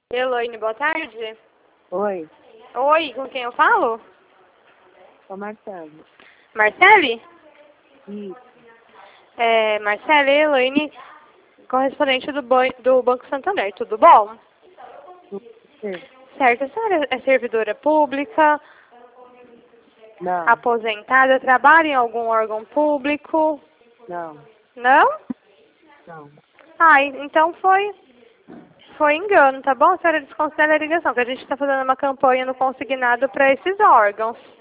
Elaine, boa tarde. Oi, Oi, com quem eu falo? sou Marcelo. Marcele? Isso, Marcele, Elaine, correspondente do Banco Santander, tudo bom? você? Certo, a senhora é servidora pública, Não, aposentada, trabalha em algum órgão público? não, Não? não. Então foi engano, tá bom? A senhora desconsidera a ligação, que a gente está fazendo uma campanha no consignado para esses órgãos.